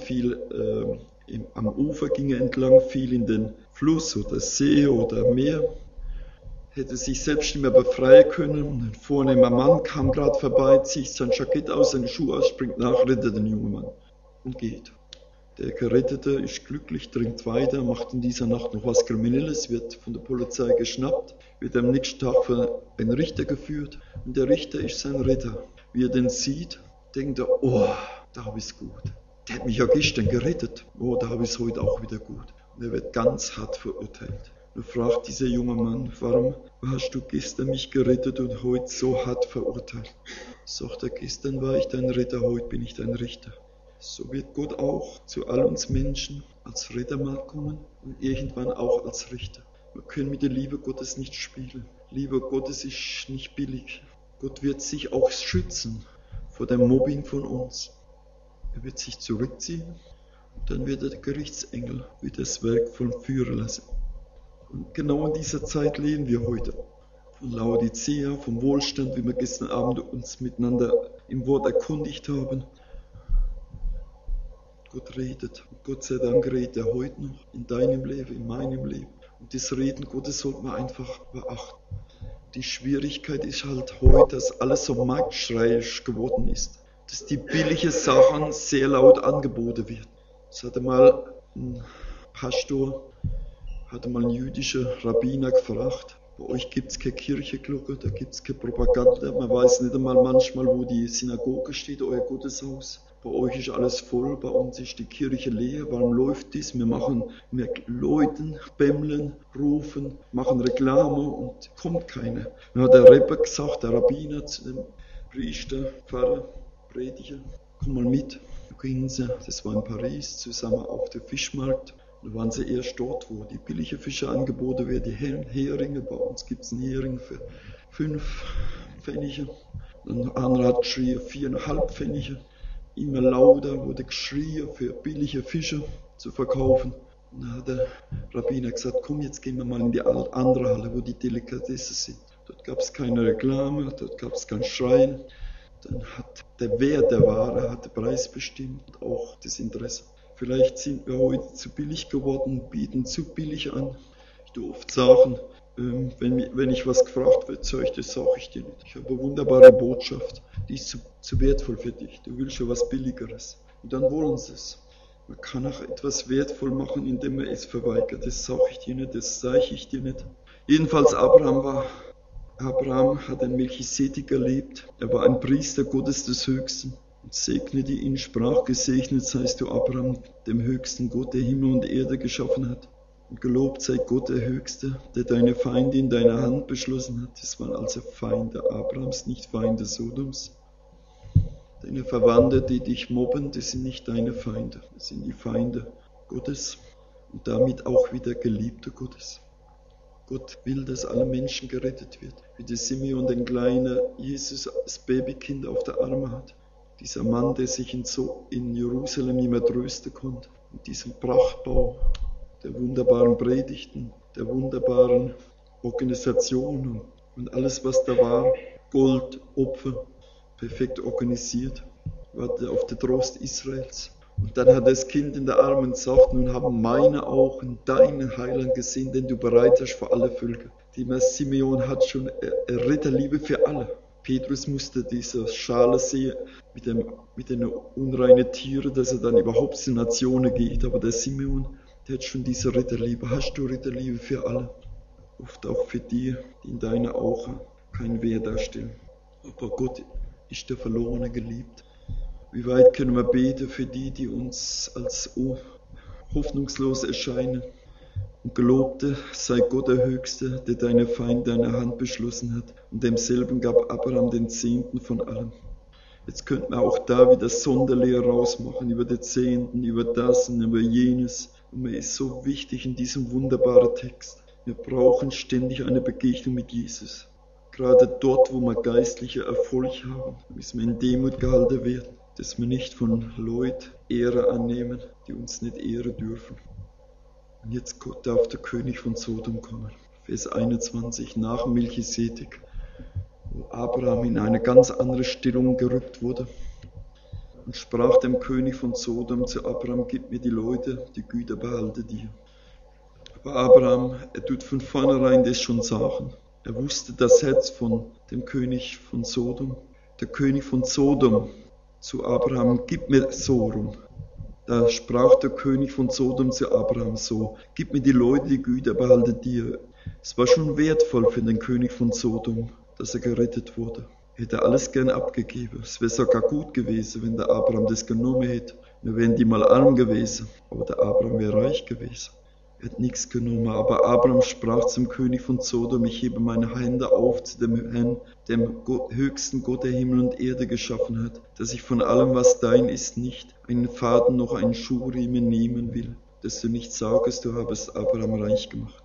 Speaker 1: am Ufer ging er entlang, fiel in den Fluss oder See oder Meer, hätte sich selbst nicht mehr befreien können. Und ein vornehmer Mann kam gerade vorbei, zieht sein Jackett aus, seine Schuhe aus, springt nach, rettet den jungen Mann und geht. Der Gerettete ist glücklich, dringt weiter, macht in dieser Nacht noch was Kriminelles, wird von der Polizei geschnappt, wird am nächsten Tag vor einen Richter geführt und der Richter ist sein Retter. Wie er den sieht, denkt er, oh, da habe ich es gut. Der hat mich ja gestern gerettet. Oh, da habe ich es heute auch wieder gut. Und er wird ganz hart verurteilt. Und fragt dieser junge Mann, warum hast du gestern mich gerettet und heute so hart verurteilt? Sagt er, gestern war ich dein Retter, heute bin ich dein Richter. So wird Gott auch zu all uns Menschen als Retter mal kommen und irgendwann auch als Richter. Wir können mit der Liebe Gottes nicht spielen. Liebe Gottes ist nicht billig. Gott wird sich auch schützen vor dem Mobbing von uns. Er wird sich zurückziehen und dann wird der Gerichtsengel das Werk vollführen lassen. Und genau in dieser Zeit leben wir heute. Von Laodicea, vom Wohlstand, wie wir gestern Abend uns miteinander im Wort erkundigt haben. Gott redet. Und Gott sei Dank redet er heute noch in deinem Leben, in meinem Leben. Und das Reden Gottes sollte man einfach beachten. Die Schwierigkeit ist halt heute, dass alles so marktschreierisch geworden ist. Dass die billige Sachen sehr laut angeboten werden. Es hatte mal ein Pastor, ein jüdischer Rabbiner gefragt, bei euch gibt es keine Kirchenglocke, da gibt es keine Propaganda, man weiß nicht einmal manchmal, wo die Synagoge steht, euer Gotteshaus. Bei euch ist alles voll, bei uns ist die Kirche leer. Warum läuft das? Wir läuten, bämmeln, rufen, machen Reklame und kommt keiner. Dann hat der Rapper gesagt, der Rabbiner zu dem Priester, Pfarrer, Prediger, komm mal mit. Da gingen sie, das war in Paris, zusammen auf den Fischmarkt. Da waren sie erst dort, wo die billige Fische angeboten werden, die Heringe. Bei uns gibt es einen Hering für 5 Pfennige. Ein anderer hat geschrien 4,5 Pfennige. Immer lauter wurde geschrien, für billige Fische zu verkaufen. Und dann hat der Rabbiner gesagt, komm, jetzt gehen wir mal in die andere Halle, wo die Delikatessen sind. Dort gab es keine Reklame, dort gab es kein Schreien. Dann hat der Wert der Ware hat den Preis bestimmt und auch das Interesse. Vielleicht sind wir heute zu billig geworden, bieten zu billig an. Ich darf oft sagen, wenn ich was gefragt wird, das sage ich dir nicht. Ich habe eine wunderbare Botschaft, die ist zu wertvoll für dich. Du willst schon was Billigeres. Und dann wollen sie es. Man kann auch etwas wertvoll machen, indem man es verweigert. Das sage ich dir nicht, das zeige ich dir nicht. Jedenfalls Abraham hat den Melchisedek erlebt. Er war ein Priester Gottes des Höchsten. Und segnete ihn, sprach, gesegnet seist du Abraham, dem Höchsten Gott, der Himmel und Erde geschaffen hat. Und gelobt sei Gott der Höchste, der deine Feinde in deiner Hand beschlossen hat. Das waren also Feinde Abrahams, nicht Feinde Sodoms. Deine Verwandte, die dich mobben, das sind nicht deine Feinde, das sind die Feinde Gottes und damit auch wieder Geliebte Gottes. Gott will, dass alle Menschen gerettet werden. Wie der Simeon den kleinen Jesus als Babykind auf der Arme hat. Dieser Mann, der sich in Jerusalem nicht mehr trösten konnte. In diesem Prachtbau der wunderbaren Predigten, der wunderbaren Organisation und alles, was da war, Gold, Opfer, perfekt organisiert, wartete auf den Trost Israels. Und dann hat das Kind in der Armen gesagt, nun haben meine Augen deinen Heiland gesehen, den du bereit hast für alle Völker. Die Simeon hat schon Ritterliebe für alle. Petrus musste diese Schale sehen mit den unreinen Tieren, dass er dann überhaupt zu Nationen geht. Aber der Simeon, der hat schon diese Ritterliebe. Hast du Ritterliebe für alle? Oft auch für die, die in deinen Augen keinen Wert darstellen. Aber Gott ist der Verlorene geliebt. Wie weit können wir beten für die, die uns als hoffnungslos erscheinen? Und gelobte sei Gott der Höchste, der deine Feinde in deiner Hand beschlossen hat. Und demselben gab Abraham den Zehnten von allem. Jetzt könnte man auch da wieder Sonderlehre rausmachen über den Zehnten, über das und über jenes. Und mir ist so wichtig in diesem wunderbaren Text. Wir brauchen ständig eine Begegnung mit Jesus. Gerade dort, wo wir geistliche Erfolg haben, müssen wir in Demut gehalten werden, dass wir nicht von Leuten Ehre annehmen, die uns nicht ehren dürfen. Und jetzt darf der König von Sodom kommen. Vers 21, nach Melchisedek, wo Abraham in eine ganz andere Stellung gerückt wurde. Und sprach dem König von Sodom zu Abraham, gib mir die Leute, die Güter behalte dir. Aber Abraham, er tut von vornherein das schon sagen. Er wusste das Herz von dem König von Sodom. Der König von Sodom zu Abraham, gib mir Sorum. Da sprach der König von Sodom zu Abraham so, gib mir die Leute, die Güter behalte dir. Es war schon wertvoll für den König von Sodom, dass er gerettet wurde. Er hätte alles gern abgegeben. Es wäre sogar gut gewesen, wenn der Abraham das genommen hätte. Dann wären die mal arm gewesen, aber der Abraham wäre reich gewesen. Er hat nichts genommen, aber Abraham sprach zum König von Sodom, ich hebe meine Hände auf zu dem Herrn, dem höchsten Gott, der Himmel und Erde geschaffen hat, dass ich von allem, was dein ist, nicht einen Faden noch einen Schuhriemen nehmen will, dass du nicht sagst, du habest Abraham reich gemacht.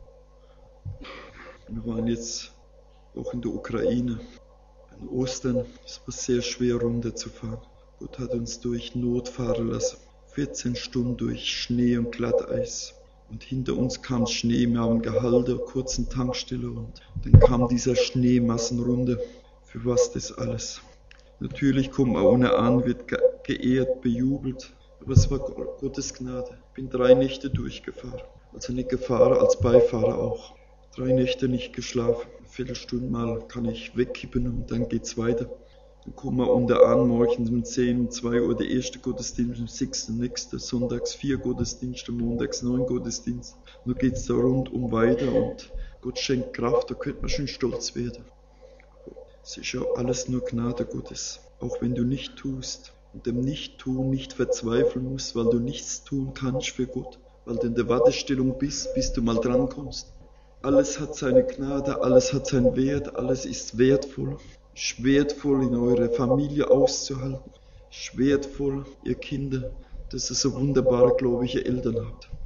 Speaker 1: Wir waren jetzt auch in der Ukraine. An Ostern, es war sehr schwer runterzufahren. Gott hat uns durch Not fahren lassen. 14 Stunden durch Schnee und Glatteis. Und hinter uns kam Schnee, wir haben gehalten, kurzen Tankstelle und dann kam dieser Schneemassen runter. Für was das alles? Natürlich kommt man ohne Ahnen, wird geehrt, bejubelt, aber es war Gottes Gnade. Ich bin 3 Nächte durchgefahren, also nicht gefahren, als Beifahrer auch. 3 Nächte nicht geschlafen, eine Viertelstunde mal kann ich wegkippen und dann geht's weiter. Dann kommen wir unter an, morgens um 10, um 2 Uhr der erste Gottesdienst, um 6 der nächste, sonntags 4 Gottesdienste, montags 9 Gottesdienst. Nur geht es da rundum weiter und Gott schenkt Kraft, da könnte man schon stolz werden. Es ist ja alles nur Gnade Gottes, auch wenn du nicht tust und dem Nicht-Tun nicht verzweifeln musst, weil du nichts tun kannst für Gott, weil du in der Wartestellung bist, bis du mal drankommst. Alles hat seine Gnade, alles hat seinen Wert, alles ist wertvoll. Wertvoll in eurer Familie auszuhalten. Wertvoll, ihr Kinder, dass ihr so wunderbare gläubige Eltern habt.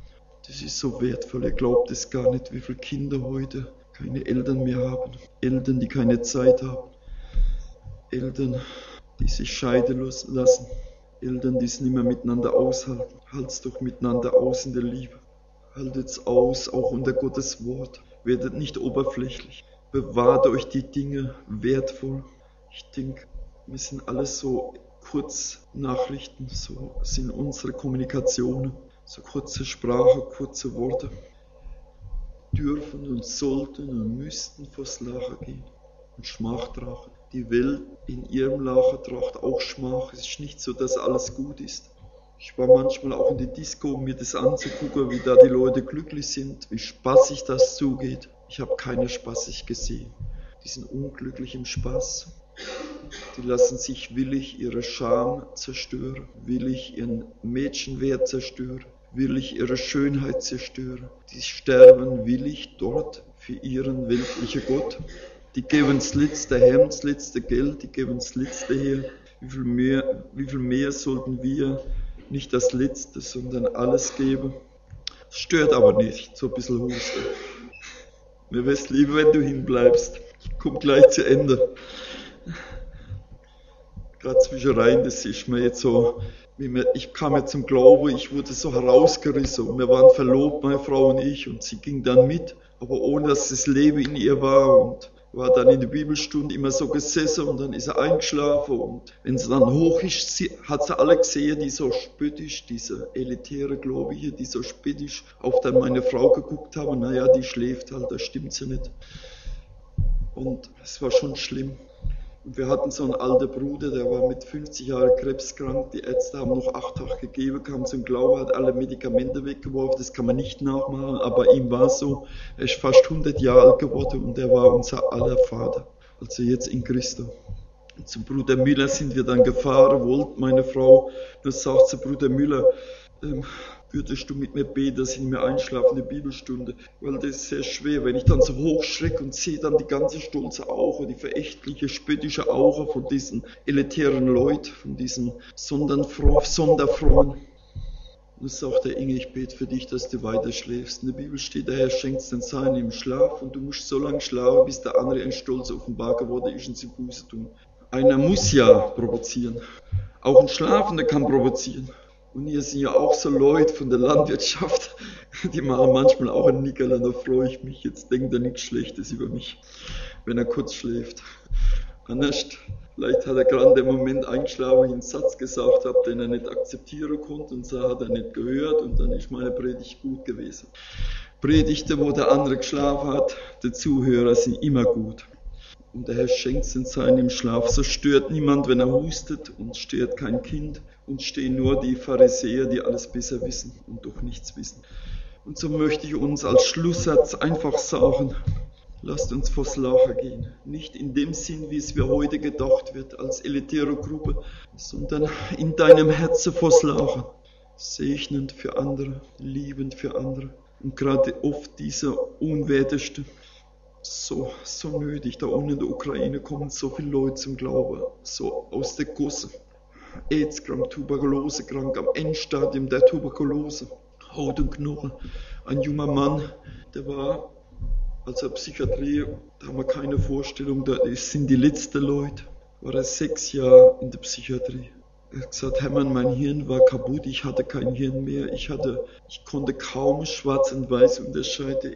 Speaker 1: Das ist so wertvoll. Ihr glaubt es gar nicht, wie viele Kinder heute keine Eltern mehr haben. Eltern, die keine Zeit haben. Eltern, die sich scheiden lassen. Eltern, die es nicht mehr miteinander aushalten. Halt's doch miteinander aus in der Liebe. Haltet's aus, auch unter Gottes Wort. Werdet nicht oberflächlich. Bewahrt euch die Dinge wertvoll. Ich denke, wir sind alles so Kurznachrichten, so sind unsere Kommunikationen, so kurze Sprache, kurze Worte. Dürfen und sollten und müssten vors Lachen gehen und Schmach tragen. Die Welt in ihrem Lachen tracht auch Schmach. Es ist nicht so, dass alles gut ist. Ich war manchmal auch in die Disco, um mir das anzugucken, wie da die Leute glücklich sind, wie spaßig das zugeht. Ich habe keine spaßig gesehen. Die sind unglücklich im Spaß. Die lassen sich willig ihre Scham zerstören, willig ihren Mädchenwert zerstören, willig ihre Schönheit zerstören. Die sterben willig dort für ihren weltlichen Gott. Die geben das letzte Hemd, das letzte Geld, die geben das letzte her. Wie viel mehr sollten wir nicht das Letzte, sondern alles geben? Das stört aber nicht, so ein bisschen Husten. Mir wär's lieber, wenn du hinbleibst. Ich komm gleich zu Ende. Gerade zwischenrein, das ist mir jetzt so, ich kam ja zum Glauben, ich wurde so herausgerissen und wir waren verlobt, meine Frau und ich, und sie ging dann mit, aber ohne dass das Leben in ihr war, und war dann in der Bibelstunde immer so gesessen und dann ist er eingeschlafen, und wenn sie dann hoch ist, hat sie alle gesehen, die so spöttisch, diese elitäre Gläubige, die so spöttisch auf dann meine Frau geguckt haben, naja, die schläft halt, da stimmt sie nicht. Und es war schon schlimm. Und wir hatten so einen alten Bruder, der war mit 50 Jahren krebskrank. Die Ärzte haben noch 8 Tage gegeben, kam zum Glauben, hat alle Medikamente weggeworfen. Das kann man nicht nachmachen, aber ihm war so. Er ist fast 100 Jahre alt geworden und er war unser aller Vater. Also jetzt in Christo. Und zum Bruder Müller sind wir dann gefahren, wollte meine Frau, das sagt zu Bruder Müller, würdest du mit mir beten, dass ich mir einschlafe in der Bibelstunde, weil das ist sehr schwer, wenn ich dann so hochschrecke und sehe dann die ganze stolze Augen, die verächtliche, spöttische Augen von diesen elitären Leuten, von diesen Sonderfrommen. Und dann sagt der Inge, ich bete für dich, dass du weiter schläfst. In der Bibel steht, der Herr schenkt den Sein im Schlaf und du musst so lange schlafen, bis der andere ein Stolz offenbar geworden ist und sie Buße tun. Einer muss ja provozieren. Auch ein Schlafender kann provozieren. Und hier sind ja auch so Leute von der Landwirtschaft, die machen manchmal auch einen Nickerl, da freue ich mich. Jetzt denkt er nichts Schlechtes über mich, wenn er kurz schläft. Anders, vielleicht hat er gerade in dem Moment eingeschlafen, wo ich einen Satz gesagt habe, den er nicht akzeptieren konnte, und so hat er nicht gehört, und dann ist meine Predigt gut gewesen. Predigten, wo der andere geschlafen hat, die Zuhörer sind immer gut. Und der Herr schenkt den Sein im Schlaf. So stört niemand, wenn er hustet, und stört kein Kind, und stehen nur die Pharisäer, die alles besser wissen und doch nichts wissen. Und so möchte ich uns als Schlusssatz einfach sagen, lasst uns vors Lachen gehen. Nicht in dem Sinn, wie es mir heute gedacht wird, als elitäre Gruppe, sondern in deinem Herzen vors Lachen. Segnend für andere, liebend für andere. Und gerade oft dieser Unwerteste, so nötig. Da unten in der Ukraine kommen so viele Leute zum Glauben, so aus der Gosse. AIDS-krank, Tuberkulose-krank, am Endstadium der Tuberkulose, Haut und Knochen. Ein junger Mann, der war, also Psychiatrie, da haben wir keine Vorstellung, da sind die letzten Leute, war er 6 Jahre in der Psychiatrie. Er hat gesagt, Hermann, mein Hirn war kaputt, ich hatte kein Hirn mehr, ich konnte kaum schwarz und weiß unterscheiden,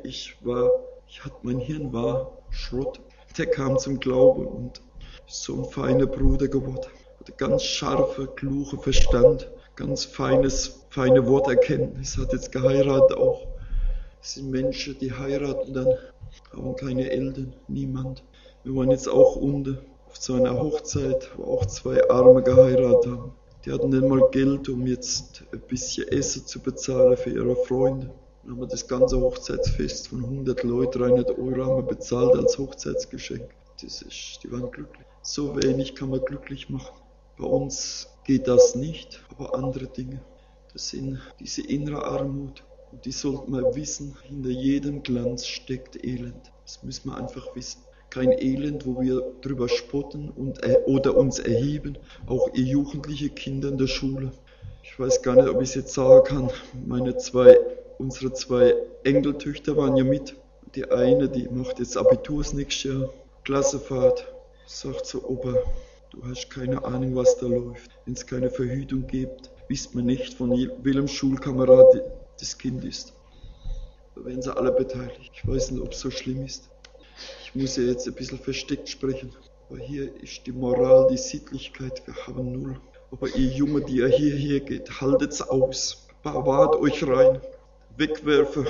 Speaker 1: mein Hirn war Schrott. Der kam zum Glauben und ist so ein feiner Bruder geworden. Hatte ganz scharfe, kluge Verstand, ganz feine Worterkenntnis, hat jetzt geheiratet auch. Das sind Menschen, die heiraten dann, haben keine Eltern, niemand. Wir waren jetzt auch unten auf so einer Hochzeit, wo auch 2 Arme geheiratet haben. Die hatten nicht mal Geld, um jetzt ein bisschen Essen zu bezahlen für ihre Freunde. Dann haben wir das ganze Hochzeitsfest von 100 Leuten, 300 € haben wir bezahlt als Hochzeitsgeschenk. Die waren glücklich. So wenig kann man glücklich machen. Bei uns geht das nicht, aber andere Dinge. Das sind diese innere Armut. Und die sollten wir wissen, hinter jedem Glanz steckt Elend. Das müssen wir einfach wissen. Kein Elend, wo wir drüber spotten oder uns erheben. Auch ihr jugendliche Kinder in der Schule. Ich weiß gar nicht, ob ich es jetzt sagen kann. Meine 2 unsere 2 Enkeltöchter waren ja mit. Die eine, die macht jetzt Abitur das nächste Jahr, Klassenfahrt, sagt so, Opa, du hast keine Ahnung, was da läuft. Wenn es keine Verhütung gibt, wisst man nicht, von welchem Schulkamerad das Kind ist. Da werden sie alle beteiligt. Ich weiß nicht, ob es so schlimm ist. Ich muss ja jetzt ein bisschen versteckt sprechen. Aber hier ist die Moral, die Sittlichkeit, wir haben null. Aber ihr Junge, die ihr hierher geht, haltet's aus. Bewahrt euch rein. Wegwerfen.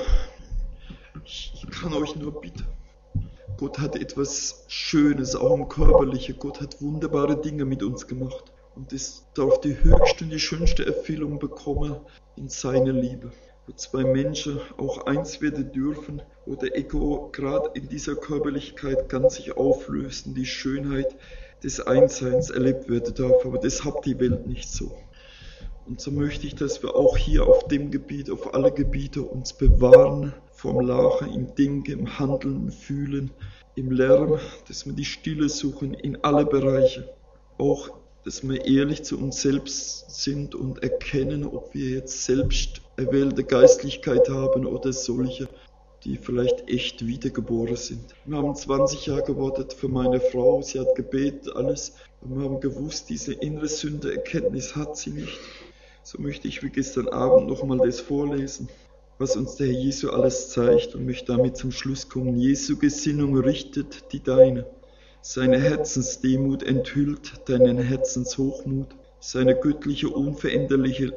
Speaker 1: Ich kann euch nur bitten. Gott hat etwas Schönes, auch im Körperlichen. Gott hat wunderbare Dinge mit uns gemacht. Und es darf die höchste und die schönste Erfüllung bekommen in seiner Liebe. Wo 2 Menschen auch eins werden dürfen, wo der Ego gerade in dieser Körperlichkeit ganz sich auflöst und die Schönheit des Einsseins erlebt werden darf. Aber das hat die Welt nicht so. Und so möchte ich, dass wir auch hier auf dem Gebiet, auf alle Gebiete uns bewahren vom Lachen, im Denken, im Handeln, im Fühlen, im Lärm, dass wir die Stille suchen in alle Bereiche. Auch, dass wir ehrlich zu uns selbst sind und erkennen, ob wir jetzt selbst erwählte Geistlichkeit haben oder solche, die vielleicht echt wiedergeboren sind. Wir haben 20 Jahre gewartet für meine Frau, sie hat gebetet, alles. Und wir haben gewusst, diese innere Sündeerkenntnis hat sie nicht. So möchte ich wie gestern Abend nochmal das vorlesen, was uns der Herr Jesu alles zeigt und möchte damit zum Schluss kommen. Jesu Gesinnung richtet die deine. Seine Herzensdemut enthüllt deinen Herzenshochmut. Seine göttliche, unveränderliche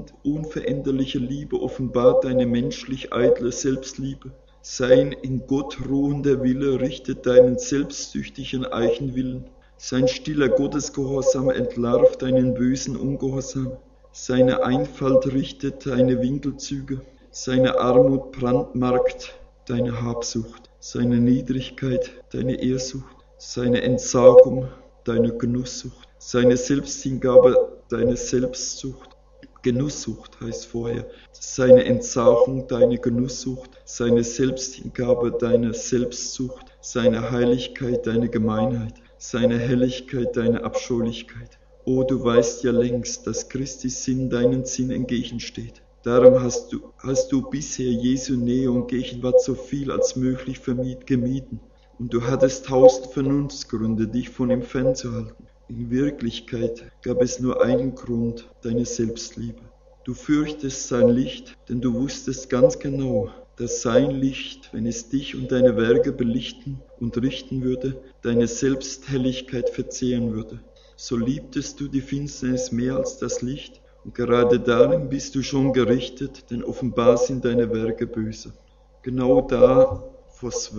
Speaker 1: Liebe offenbart deine menschlich eitle Selbstliebe. Sein in Gott ruhender Wille richtet deinen selbstsüchtigen Eigenwillen. Sein stiller Gottesgehorsam entlarvt deinen bösen Ungehorsam. Seine Einfalt richtet deine Winkelzüge. Seine Armut brandmarkt deine Habsucht. Seine Niedrigkeit deine Ehrsucht. Seine Entsagung deine Genusssucht. Seine Selbsthingabe deine Selbstsucht. Genusssucht heißt vorher. Seine Entsagung deine Genusssucht. Seine Selbsthingabe deine Selbstsucht. Seine Heiligkeit deine Gemeinheit. Seine Helligkeit deine Abscheulichkeit. O, du weißt ja längst, dass Christi Sinn deinen Sinn entgegensteht. Darum hast du bisher Jesu Nähe und Gegenwart so viel als möglich gemieden. Und du hattest 1000 Vernunftsgründe, dich von ihm fernzuhalten. In Wirklichkeit gab es nur einen Grund, deine Selbstliebe. Du fürchtest sein Licht, denn du wusstest ganz genau, dass sein Licht, wenn es dich und deine Werke belichten und richten würde, deine Selbsthelligkeit verzehren würde. So liebtest du die Finsternis mehr als das Licht, und gerade darin bist du schon gerichtet, denn offenbar sind deine Werke böse. Genau da vors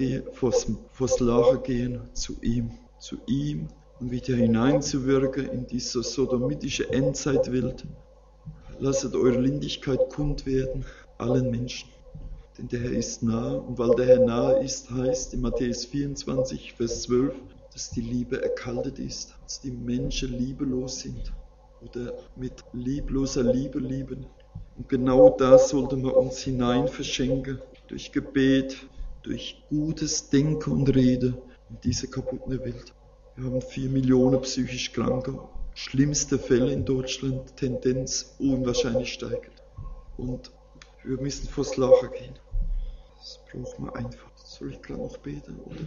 Speaker 1: Lachen gehen zu ihm und wieder hineinzuwirken in diese sodomitische Endzeitwelt. Lasset eure Lindigkeit kund werden, allen Menschen. Denn der Herr ist nah, und weil der Herr nahe ist, heißt in Matthäus 24, Vers 12, dass die Liebe erkaltet ist, dass die Menschen liebelos sind oder mit liebloser Liebe lieben. Und genau das sollten wir uns hinein verschenken, durch Gebet, durch gutes Denken und Reden in diese kaputte Welt. Wir haben 4 Millionen psychisch Kranke, schlimmste Fälle in Deutschland, Tendenz unwahrscheinlich steigend. Und wir müssen vors Lachen gehen. Das braucht man einfach. Soll ich gerade noch beten, oder?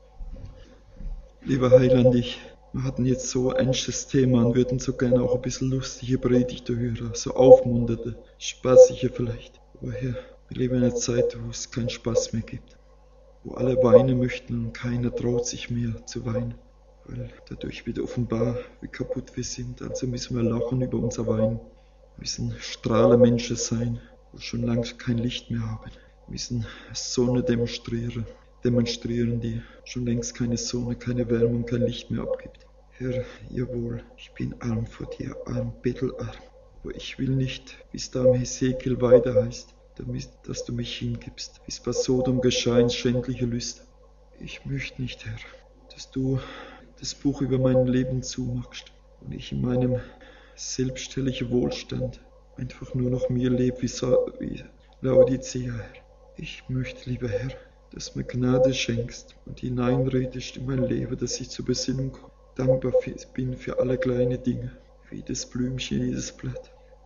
Speaker 1: Lieber Heiland, wir hatten jetzt so ein ernstes Thema und würden so gerne auch ein bisschen lustige Predigten hören, so aufmunternde, spaßige vielleicht. Aber Herr, wir leben in einer Zeit, wo es keinen Spaß mehr gibt, wo alle weinen möchten und keiner traut sich mehr zu weinen, weil dadurch wird offenbar, wie kaputt wir sind. Also müssen wir lachen über unser Weinen, wir müssen Strahlemenschen sein, wo schon lange kein Licht mehr haben. Wir müssen Sonne demonstrieren, die schon längst keine Sonne, keine Wärme und kein Licht mehr abgibt. Herr, jawohl, ich bin arm vor dir, arm, bettelarm, aber ich will nicht, wie es da im Hesekiel weiter heißt, dass du mich hingibst, wie es bei Sodom geschah in schändliche Lüste. Ich möchte nicht, Herr, dass du das Buch über mein Leben zumachst und ich in meinem selbstständigen Wohlstand einfach nur noch mir lebe wie Laodicea, Herr. Ich möchte, lieber Herr, dass du mir Gnade schenkst und hineinredest in mein Leben, dass ich zur Besinnung komme. Dankbar bin für alle kleinen Dinge, für jedes Blümchen, jedes Blatt.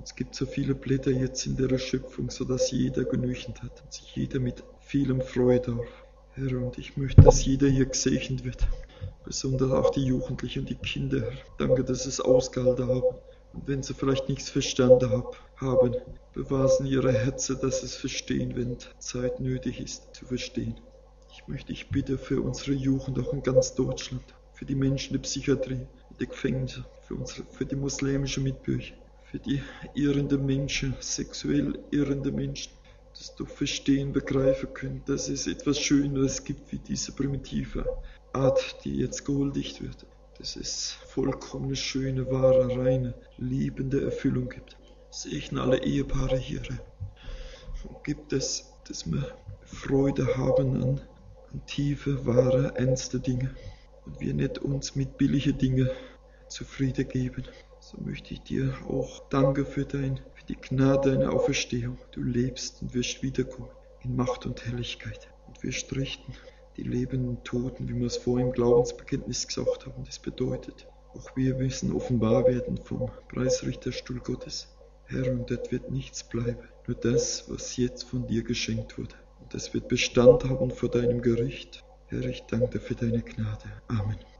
Speaker 1: Es gibt so viele Blätter jetzt in der Schöpfung, sodass jeder genügend hat und sich jeder mit vielem freuen darf. Herr, und ich möchte, dass jeder hier gesegnet wird. Besonders auch die Jugendlichen und die Kinder, Herr. Danke, dass sie es ausgehalten haben. Und wenn sie vielleicht nichts verstanden haben, bewahren ihre Herzen, dass sie es verstehen, wenn Zeit nötig ist, zu verstehen. Ich möchte dich bitten für unsere Jugend, auch in ganz Deutschland, für die Menschen in der Psychiatrie, in den Gefängnissen, für die muslimischen Mitbürger, für die irrenden Menschen, sexuell irrende Menschen, dass du verstehen, begreifen können, dass es etwas Schöneres gibt wie diese primitive Art, die jetzt gehuldigt wird. Dass es vollkommene, schöne, wahre, reine, liebende Erfüllung gibt. Segne alle Ehepaare hier. Und gibt es, dass wir Freude haben an tiefe, wahre, ernste Dinge. Und wir nicht uns mit billigen Dingen zufrieden geben. So möchte ich dir auch danken für die Gnade deiner Auferstehung. Du lebst und wirst wiederkommen in Macht und Herrlichkeit. Und wirst richten die lebenden Toten, wie wir es vor im Glaubensbekenntnis gesagt haben. Das bedeutet, auch wir müssen offenbar werden vom Preisrichterstuhl Gottes. Herr, und dort wird nichts bleiben, nur das, was jetzt von dir geschenkt wurde. Und das wird Bestand haben vor deinem Gericht. Herr, ich danke dir für deine Gnade. Amen.